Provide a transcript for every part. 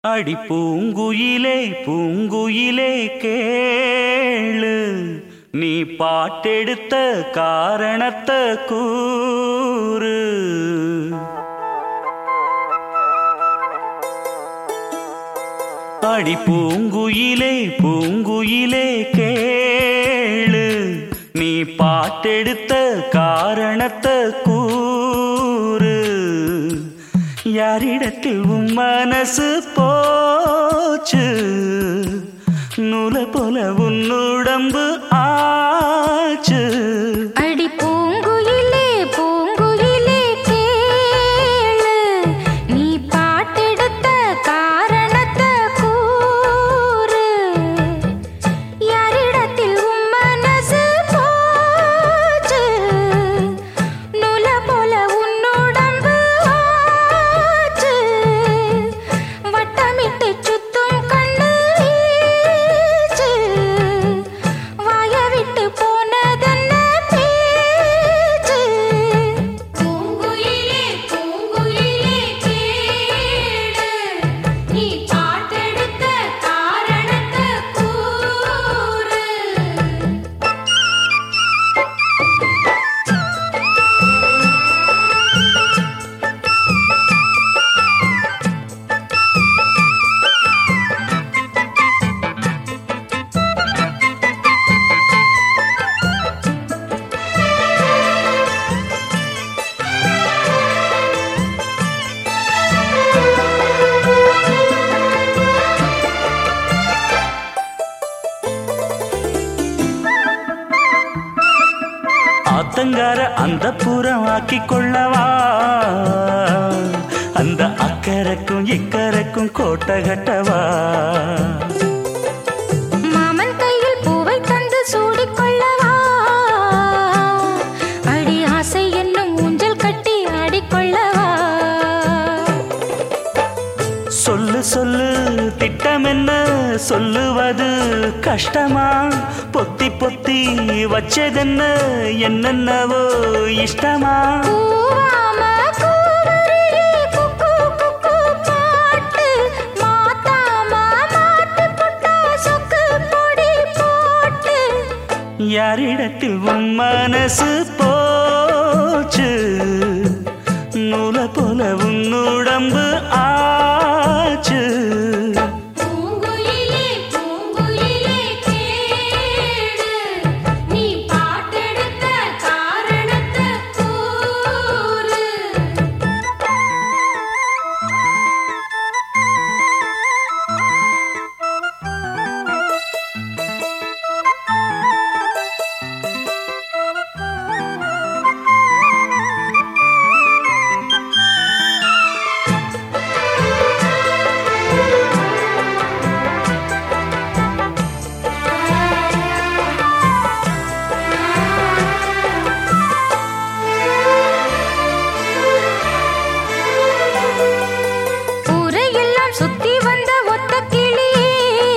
அடி பூங்குயிலே பூங்குயிலே கேளு, நீ பாட்டெடுத்த காரணத்தை கூறு. அடி பூங்குயிலே பூங்குயிலே கேளு, நீ பாட்டெடுத்த காரணத்தை கூறு. யாரிடத்தில் உன் மனசு போச்சு, நூலை போல உன் உடம்பு ஆச்சு. அடி பூங்குயிலே பூங்குயிலே கேளு, நீ பாட்டெடுத்த காரணத்தை கூறு. யாரிடத்தில் உன் மனசு போச்சு, நூலை போல உன் உடம்பு ஆச்சு. வட்டமிட்டு சுத்தும் கண்ணு வீச்சு, வாய விட்டு போனதென்ன பேச்சு. பூங்குயிலே பூங்குயிலே கேளு, நீ பாட்டெடுத்த காரணத்தை கூறு. ஆத்தங்கார அந்த புறம் ஆக்கி கொள்ளவா, அந்த அக்கறைக்கும் இக்கரைக்கும் கோட்டை கட்டவா. மாமன் கையில் பூவை தந்து சூடிக்கொள்ளவா, அடி ஆசை என்னும் ஊஞ்சல் கட்டி ஆடிக்கொள்ளவா. சொல்லு சொல்லு திட்டம் என்ன, சொல்லுவது கஷ்டமா. பொத்தி பொத்தி வச்சதென்ன, என்னென்னவோ இஷ்டமா. பூவாம கூவரியே குக்கு குக்கு பாட்டு, மாத்தாம மாட்டு புட்டா சொக்கு பொடி போட்டு. யாரிடத்தில் உன் மனசு போச்சு, நூலை போல உன் உடம்பு ஆச்சு. பூங்குயிலே பூங்குயிலே கேளு, நீ பாட்டெடுத்த காரணத்தை கூறு. ஊரையெல்லாம் சுத்தி வந்த ஒத்த கிளியே,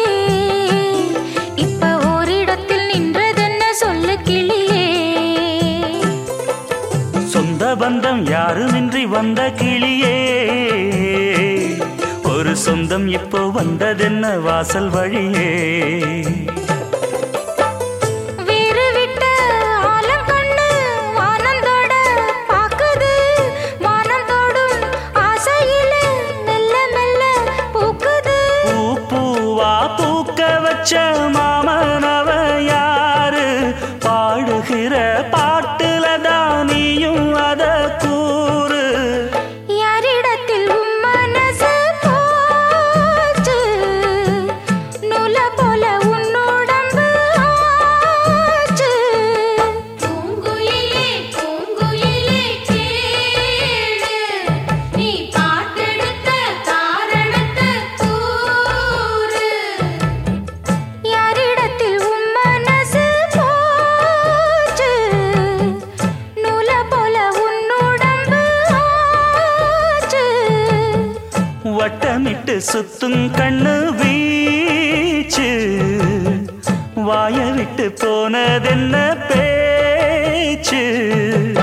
இப்ப ஓரிடத்தில் நின்றதென்ன சொல்லு கிளியே. சொந்த பந்தம் யாருமின்றி வந்த கிளியே, ஒரு சொந்தம் இப்போ வந்ததென்ன வாசல் வழியே. வீறு விட்ட ஆலம் கண்ணு வானந்தோட பாக்குது, வானந்தோடும் ஆசையில மெல்ல மெல்ல பூக்குது. பூ பூவா பூக்க வச்ச மாமனவ யாரு, பாடுகிற பாட்டுல தானியும் அத கூறு. யாரிடத்தில் உன் மனசு போச்சு, நூலை போல உன் உடம்பு ஆச்சு. பூங்குயிலே பூங்குயிலே கேளு, நீ பாட்டெடுத்த காரணத்தை கூறு. யாரிடத்தில் உன் மனசு போச்சு, நூலை போல உன் உடம்பு ஆச்சு. வட்டமிட்டு சுத்தும் கண்ணு வீச்சு, வாய விட்டு போனதென்ன பேச்சு.